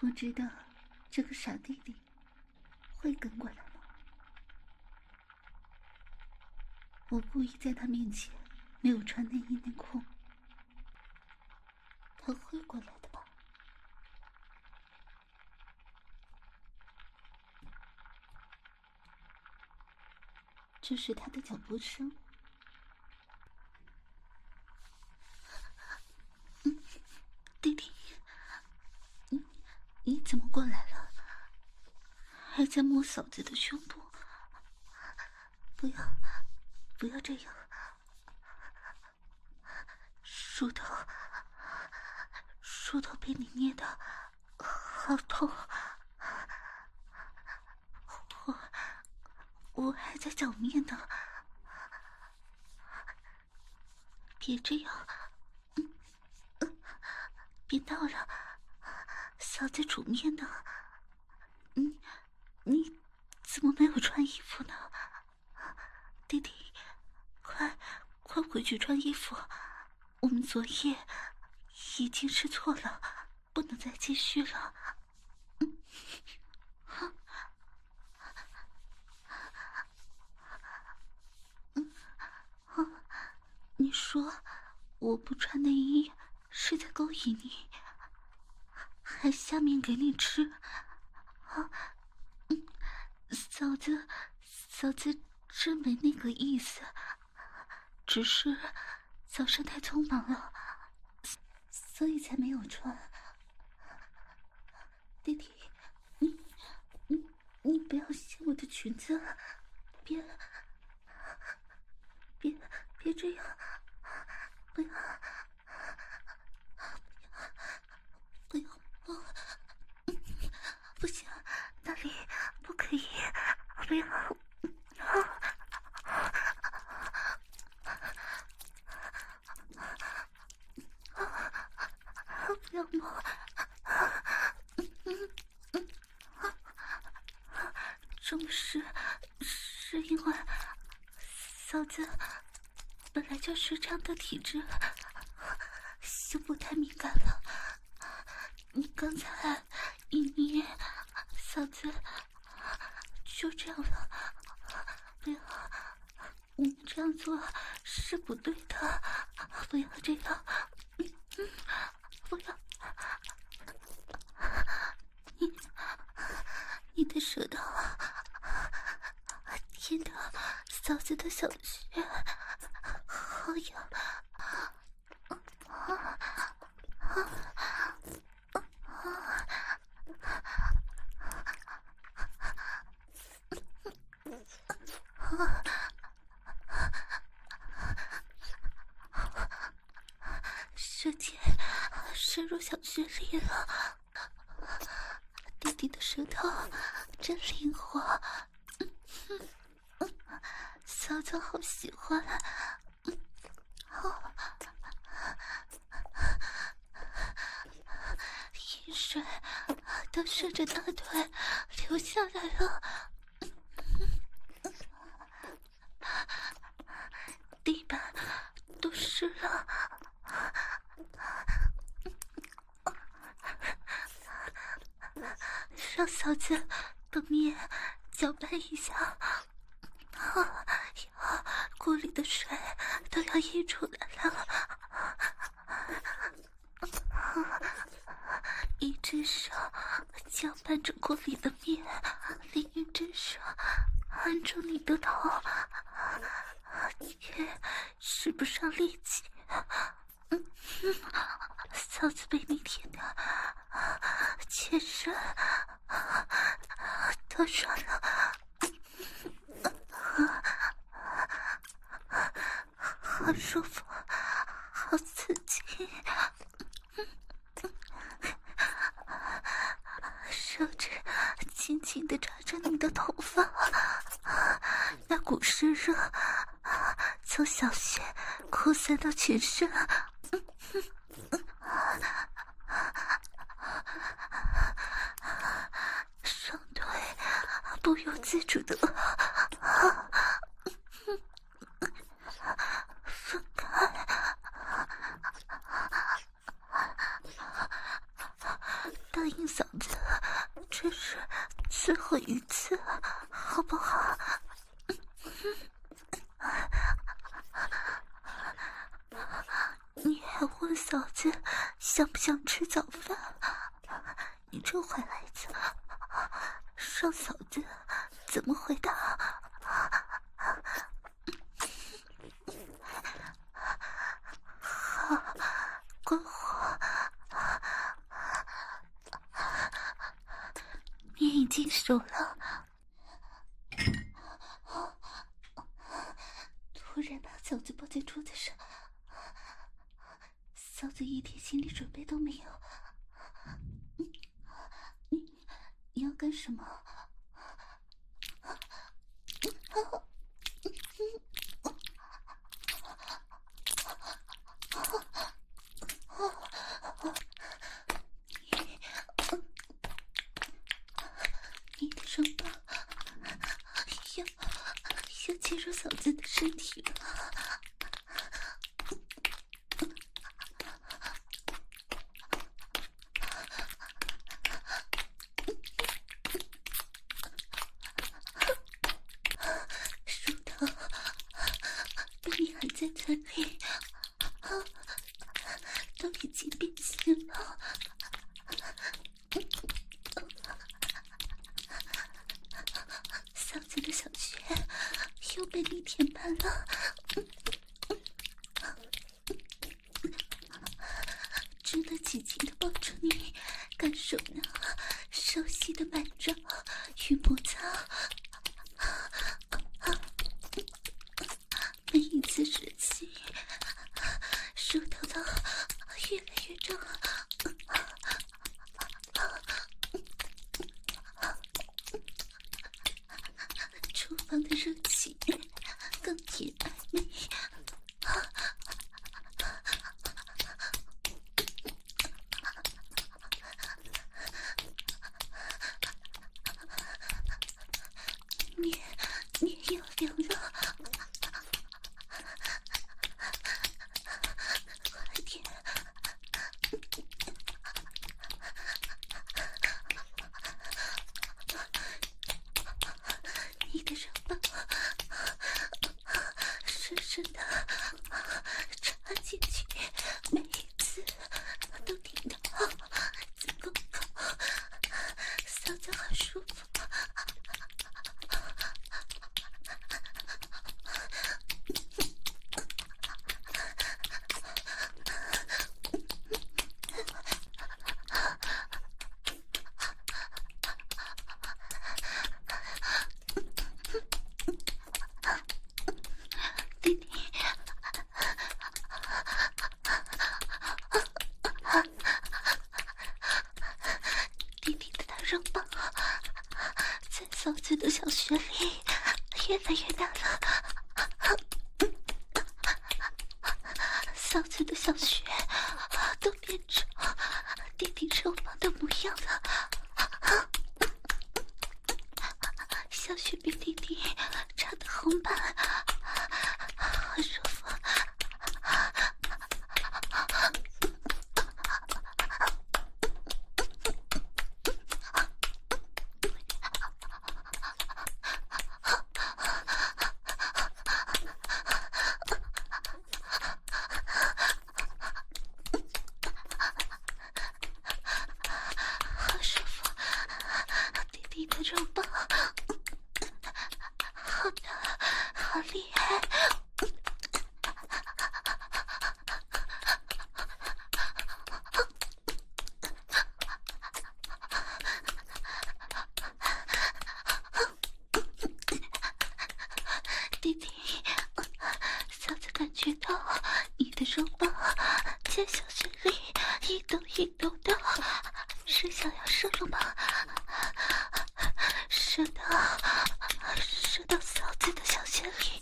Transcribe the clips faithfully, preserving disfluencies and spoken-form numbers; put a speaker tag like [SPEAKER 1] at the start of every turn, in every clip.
[SPEAKER 1] 不知道这个傻弟弟会跟过来吗？我故意在他面前没有穿内衣内裤，他会过来的吧？这是他的脚步声。嗯，弟弟，你你怎么过来了？还在摸嫂子的胸部？不要，不要这样！乳头，乳头被你捏的好痛。我我还在脚面呢，别这样，嗯嗯，别闹了，嫂子煮面呢。你你怎么没有穿衣服呢？弟弟，快快回去穿衣服，我们昨夜已经是错了，不能再继续了。嗯，好。嗯，好，你说我不穿内衣是在勾引你，还下面给你吃。啊，嗯，嫂子，嫂子真没那个意思，只是早上太匆忙了，所以才没有穿。弟弟，你你你不要掀我的裙子，别别别这样，不要不要不要摸，不行，那里不可以，不要不要摸，正是是因为嫂子本来就是这样的体质，胸部太敏感了。你刚才一捏，嫂子就这样了。不要，你这样做是不对的，不要这样，嗯嗯，不要，你你的舌头贴到嫂子的小穴，好痒。舌尖深入小穴里了，弟弟的舌头真灵活，嗯嗯嗯，嫂子好喜欢，嗯，好，饮水都顺着大腿流下来了，地板都湿了。让嫂子的面搅拌一下，啊，锅里的水都要溢出来了。一只手搅拌着锅里的面，另一只手按住你的头，却使不上力气。嗯嗯，嫂子被你舔的全身都软了，好舒服，好刺激。手指紧紧地抓着你的头发，那股湿热从小穴扩散到全身。双腿不由自主的分开，答应嫂子最后一次，好不好？你还问嫂子想不想吃早饭？你这坏孩子，让嫂子怎么回答？好，关火。你已经熟了。突然把嫂子抱在桌子上，嫂子一点心理准备都没有。你你要干什么？你的双棒要要进入嫂子的身体了。树头被你含在嘴里，都已经变形了。嫂子的小穴又被你填满了，只能紧紧地抱住你，感受那熟悉的满掌与摩擦。每一次射击，树头都越来越重。厨房的热气更添暧昧。你你又凉了，快点！你的肉棒深深的插进去，每一次都顶到子宫口，嫂子好舒服。弟弟，弟弟的大肉棒在嫂子的小穴里越来越大了，嫂子的小穴都变成弟弟肉棒的模样了。小穴被弟弟插得红斑，好舒服。好舒服，弟弟的肉棒好大，好厉害！弟弟，嫂子感觉到你的肉棒在小穴里一抖一抖的，是想要射了吗？射到射到嫂子的小穴里，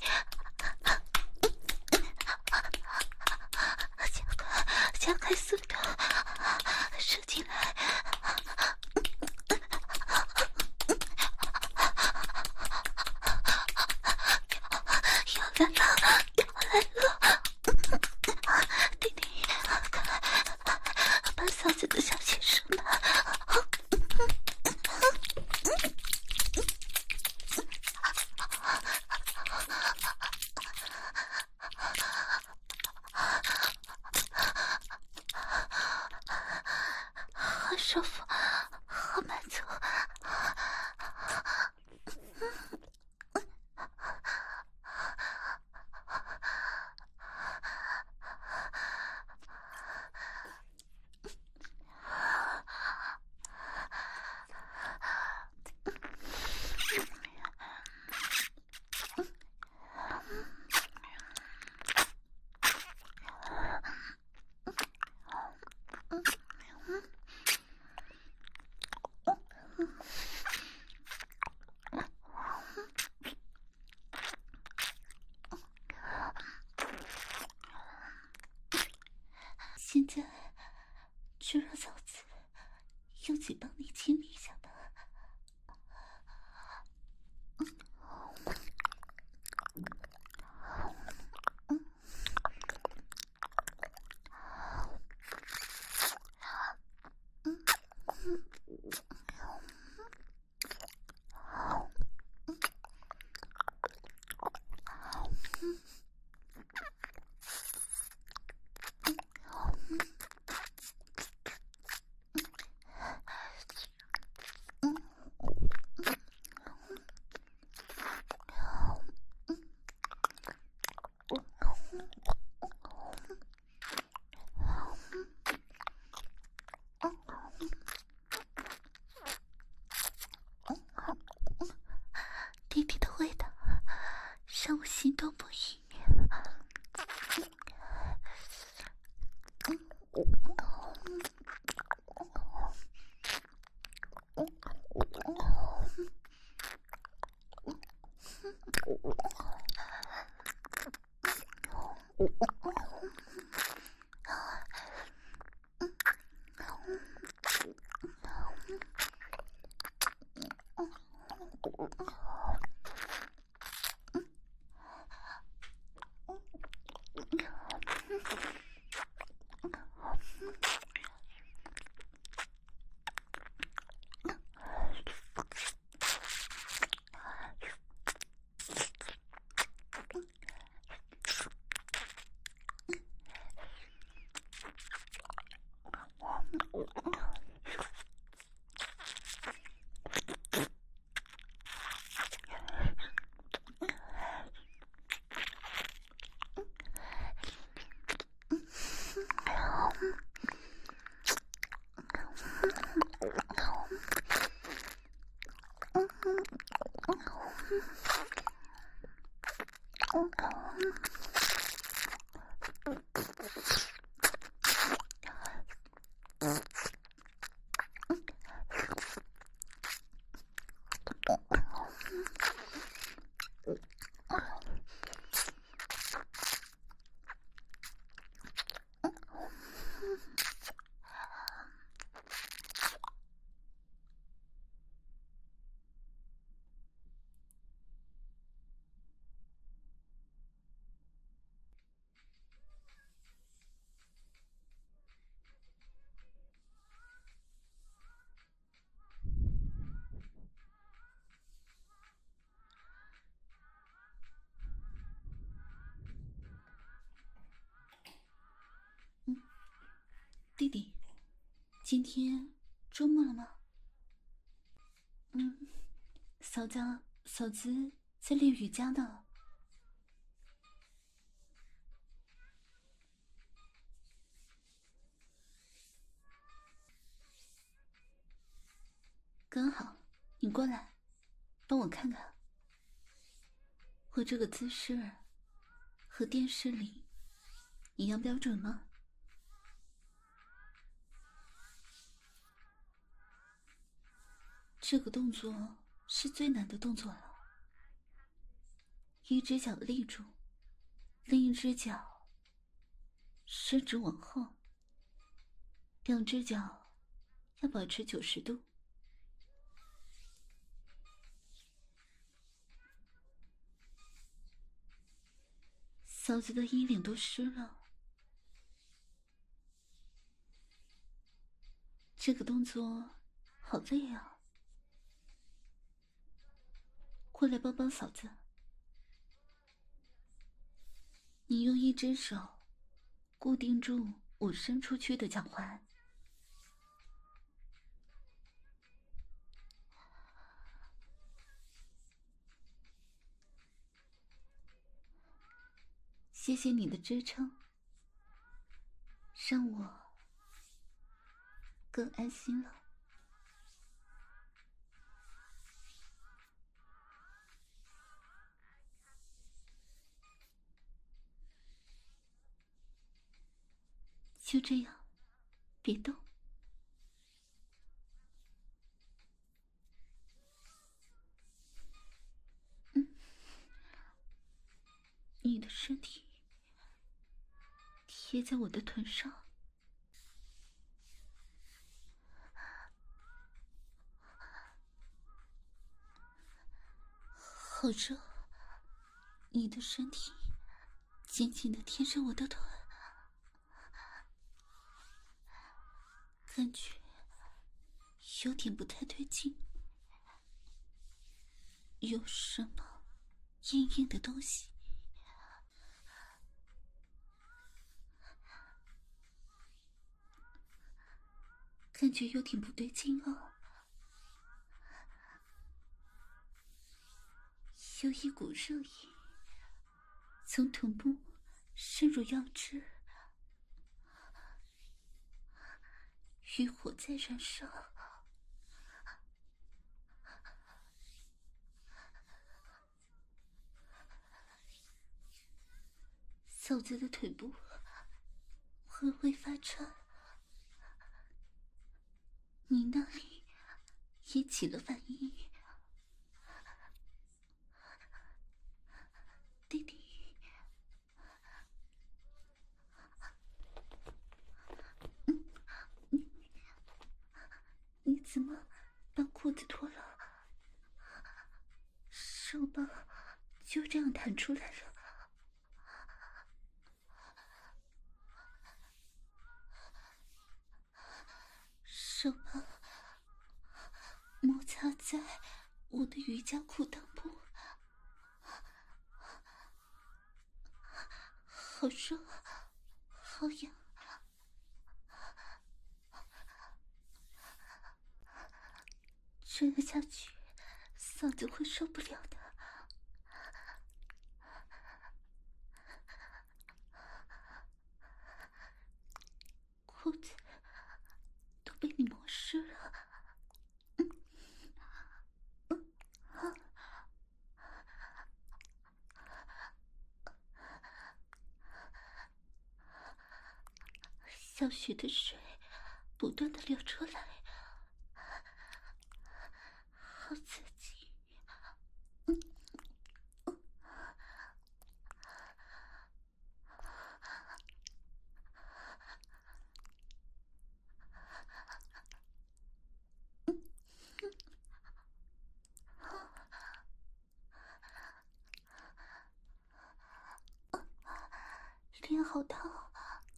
[SPEAKER 1] 加快加快速度，射进来。要来了，要来了！弟弟，快把嫂子的小穴射满！ 就让嫂子用嘴帮你亲一下吧。弟弟的味道让我心动不已。弟弟，今天周末了吗？嗯，嫂子，嫂子在练瑜伽呢。刚好，你过来，帮我看看，我这个姿势和电视里一样标准吗？这个动作是最难的动作了。一只脚立住，另一只脚伸直往后，两只脚要保持九十度。嫂子的衣领都湿了。这个动作好累啊。过来帮帮嫂子。你用一只手固定住我伸出去的脚环。谢谢你的支撑，让我更安心了。就这样，别动。嗯，你的身体贴在我的臀上， 好热，你的身体紧紧地贴着我的腿，感觉有点不太对劲，有什么硬硬的东西。感觉有点不对劲哦，有一股热意从臀部渗入腰肢，欲火在燃烧。嫂子的腿部微微发颤，你那里也起了反应。弟弟，嗯，你你怎么把裤子脱了？手包就这样弹出来了。手包摩擦在我的瑜伽裤裆部，好热，好痒，这样下去嫂子会受不了的。裤子都被你磨湿了。嗯嗯啊小雪的水不断的流出来，好刺激。嗯嗯脸好烫，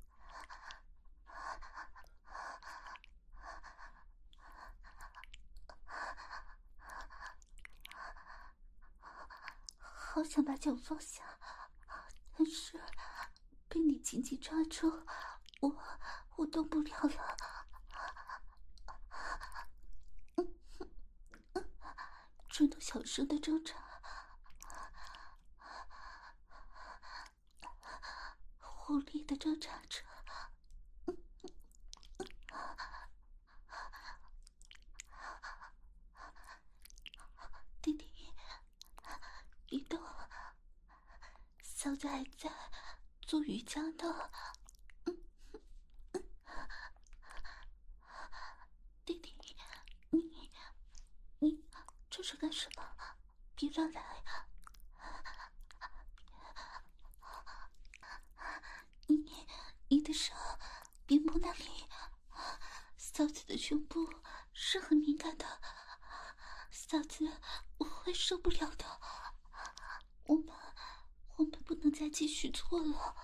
[SPEAKER 1] 好想把脚放下，但是被你紧紧抓住，我我动不了了。嗯嗯，只能小声的挣扎，无力的挣扎着。弟弟，别动，嫂子还在做瑜伽呢。弟弟，你你这是干什么？别乱来！你你的手别摸那里，嫂子的胸部是很敏感的，嫂子我会受不了的。我们我们不能再继续做了。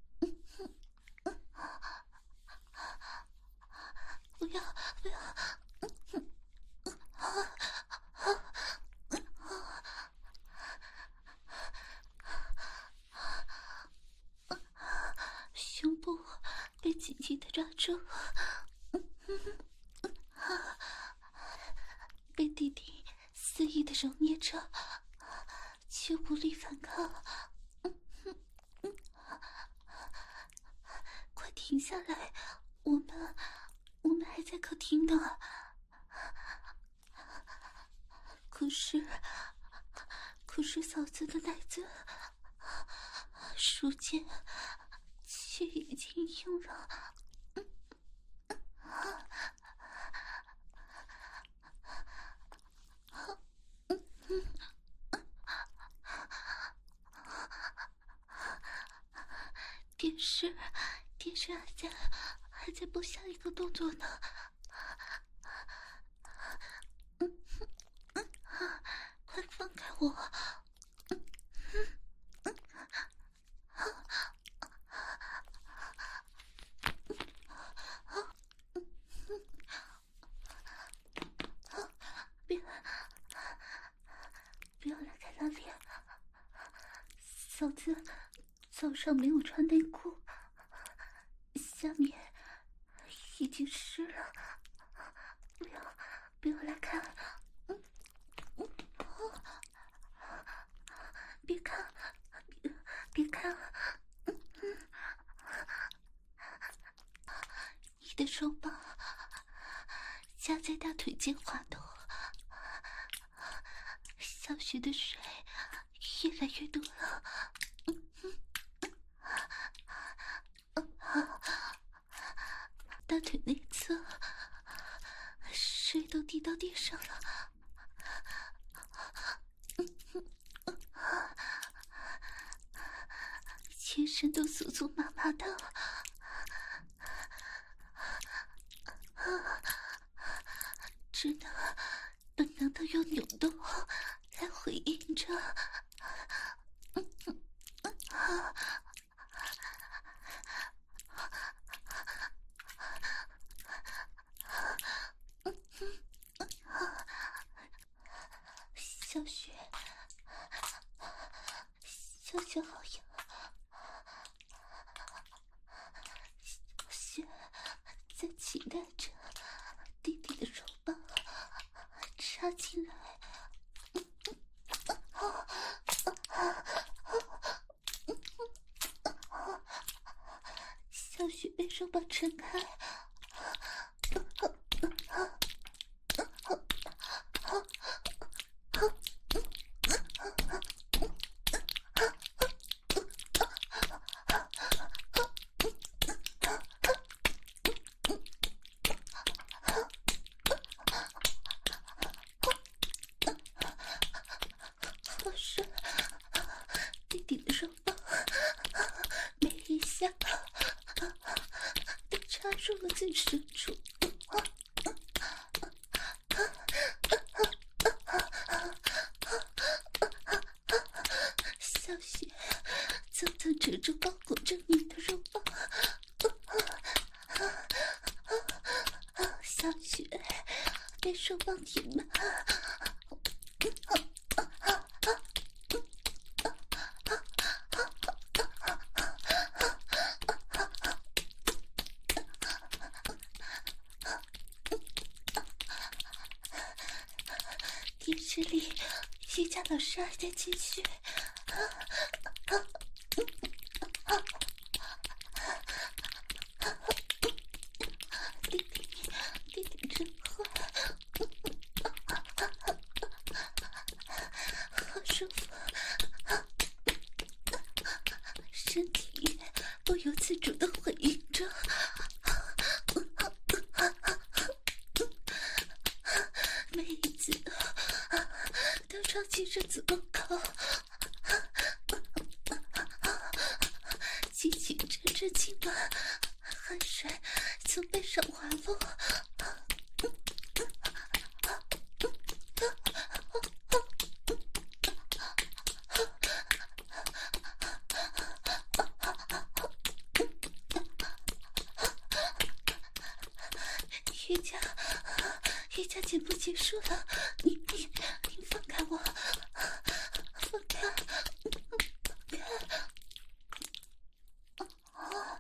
[SPEAKER 1] 不要不要！胸部被紧紧的抓住，被弟弟肆意的揉捏着，却无力反抗。快停下来，我们我们还在客厅呢。可是可是嫂子的奶子瞬间却已经硬了。电视电视还在还在播下一个动作呢。嗯嗯，快放开我， 了脸，嫂子早上没有穿内裤，下面已经湿了，不要不要来看，嗯嗯哦，别看别别看了，嗯嗯，你的手把夹在大腿间滑动，小雪的水越来越多了，嗯嗯，大腿内侧水都滴到地上了，全身都酥酥麻麻的，只能本能的用扭动来回应着。小雪，小雪好痒，小雪在期待着弟弟的手棒插进来。小雪被手棒撑开，好爽！弟弟的手棒每一下都插入了最深处。小雪层层遮住包裹着你的肉棒，小雪被手棒填满，电视里瑜伽老师还在继续。弟弟，弟弟真坏，好舒服，身体不由自主地回应着。每一次都撞击着子宫口，激起阵阵痉挛，汗水从背上滑落。瑜伽，瑜伽节目结束了，你你你放开我，放开，放开！啊！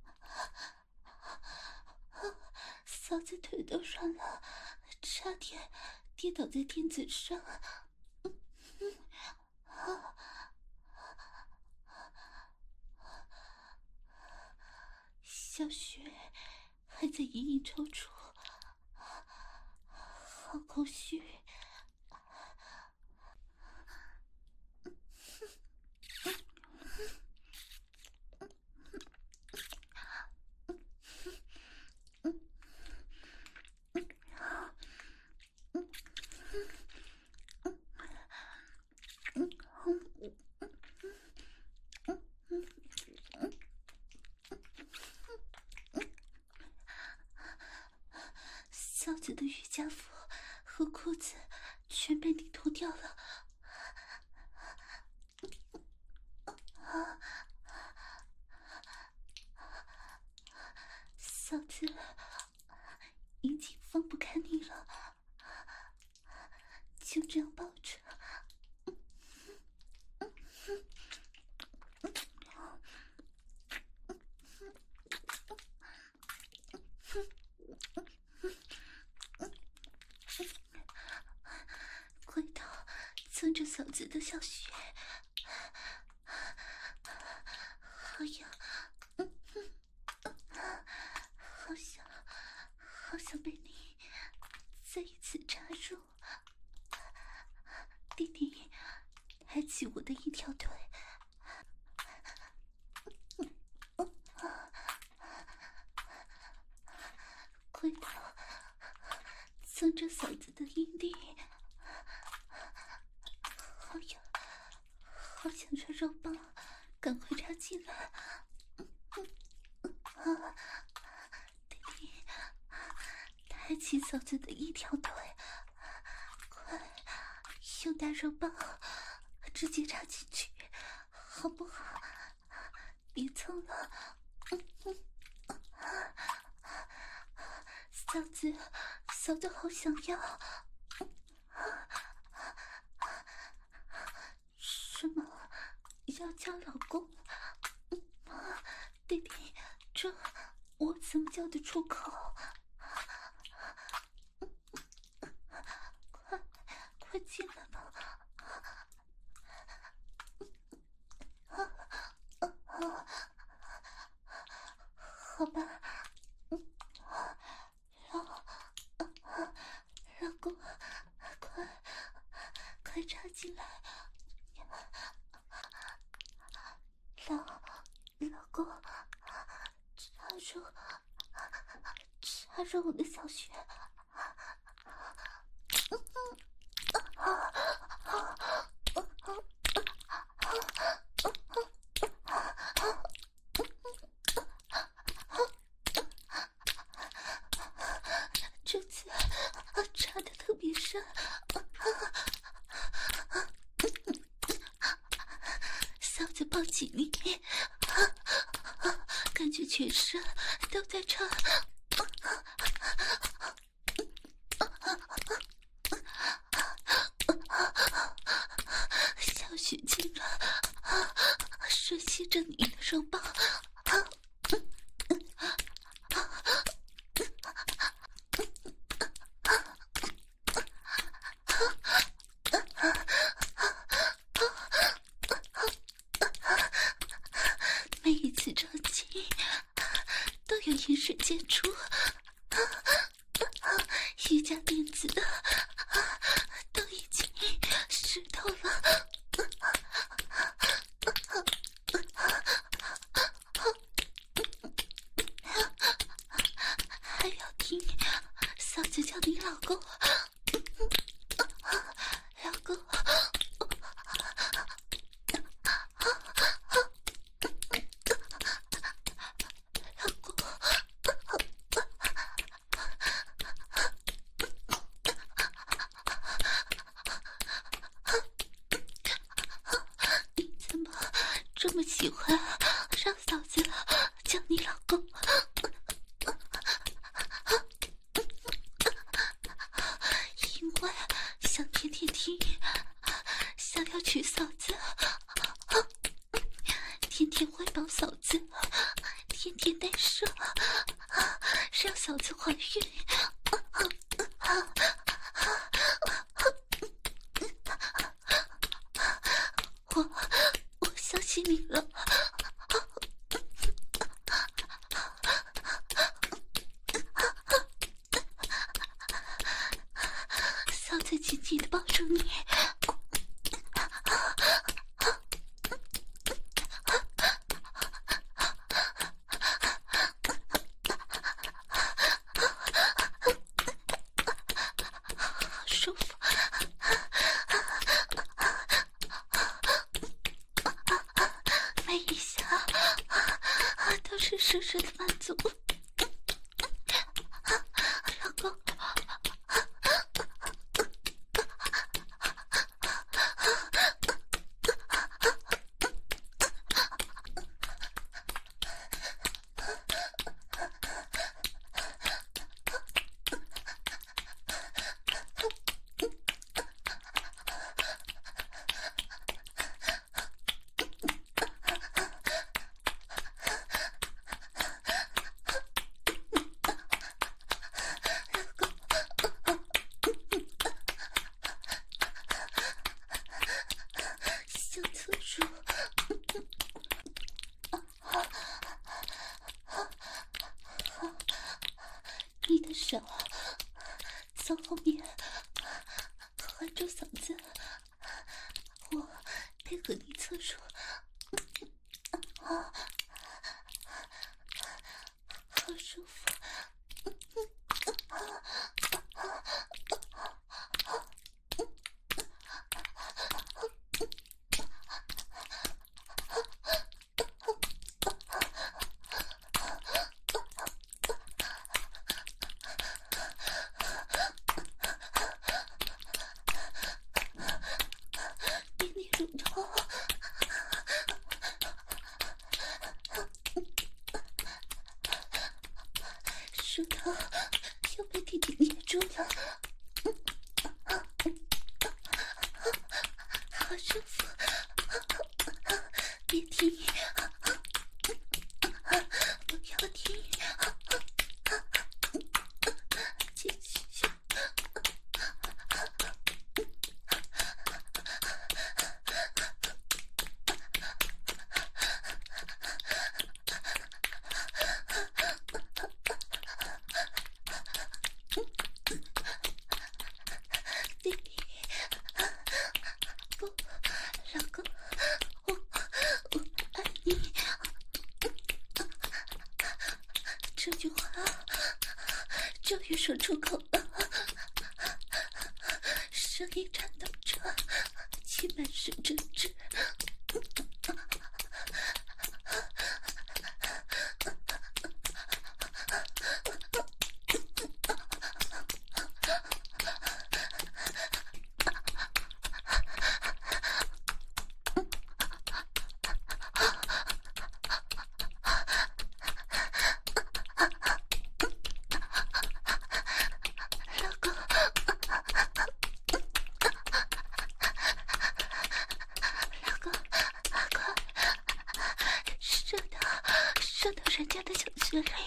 [SPEAKER 1] 嫂子腿都软了，差点跌倒在垫子上。嗯嗯啊！小雪还在隐隐抽搐，好空虚。嫂子的瑜伽服和裤子全被你脱掉了，嫂子已经放不开你了，就这样抱着， 蹭着嫂子的小穴，好痒，嗯嗯，好想，好想被你再一次插入。弟弟，抬起我的一条腿，回头蹭着嫂子的阴蒂，好痒，好想让肉棒赶快插进来。啊，弟弟，抬起嫂子的一条腿，快用大肉棒直接插进去，好不好？别蹭了。嗯嗯，嫂子，嫂子好想要。什么？要叫老公？弟弟，这我怎么叫得出口？快，快进来吧！好吧，老老公，快快插进来！老老公，插入插入我的小穴！这次插得特别深，嫂子抱紧你，感觉全身都在插。小雪竟然吮吸着你的肉棒，每一次着急都有饮水溅出，瑜伽垫子都已经湿透了。还要听嫂子叫你老公，老公，老公，你怎么这么喜欢让嫂子叫你老公？因为想天天听，想要娶嫂子，天天怀抱嫂子，天天带射，让嫂子怀孕。我我相信你了。嫂子紧紧地抱住你，好舒服，每一下都是深深的满足。老公， 配合你操作，啊，好舒服。舌头又被弟弟捏住了，好舒服，别停，不要停，继续。弟弟，不，老公，我我爱你。这句话终于说出口了，声音颤抖着，气满是真挚。射到人家的小穴里，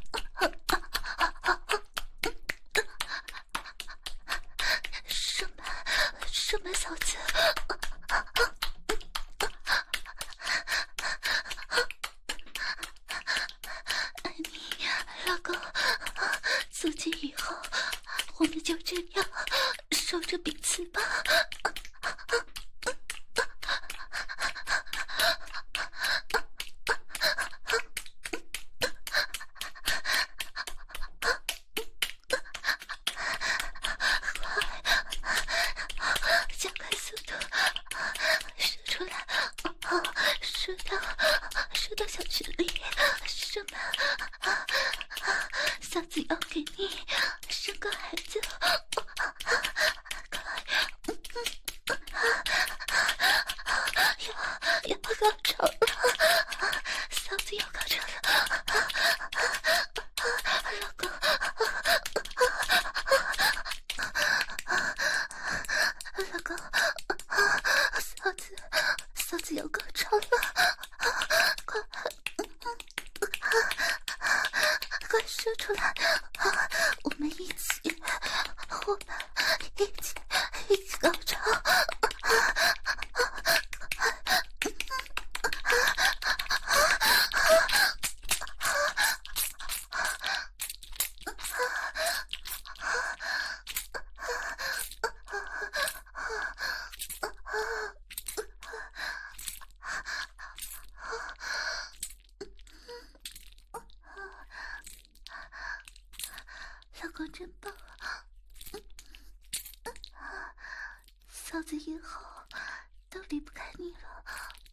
[SPEAKER 1] 射满，射满嫂子，爱你，老公。从今以后，我们就这样守着彼此吧。射到，射到小穴里，射满，嫂子要给你生个孩子，快，要要高潮了，嫂子要高潮了，老公，老公，嫂子。嫂子要高潮了，快，快射出来！我们一起，我们一起，一起高潮！老公真棒，嫂子以后都离不开你了。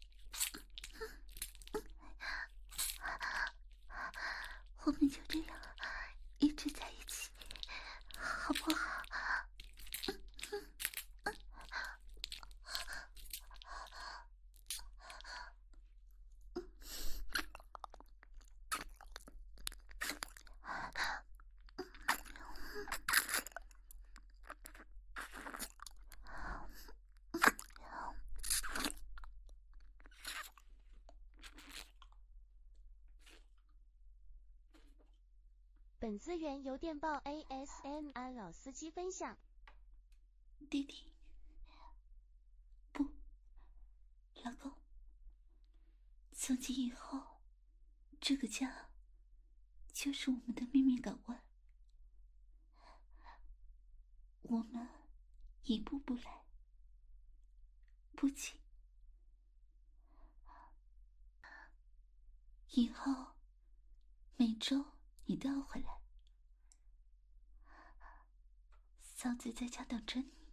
[SPEAKER 1] 我们就这样一直在一起，好不好？
[SPEAKER 2] 本资源由电报 A S M R 老司机分享。
[SPEAKER 1] 弟弟，不，老公，从今以后，这个家就是我们的秘密港湾，我们一步步来，不急以后每周你都要回来，嫂子在家等着你。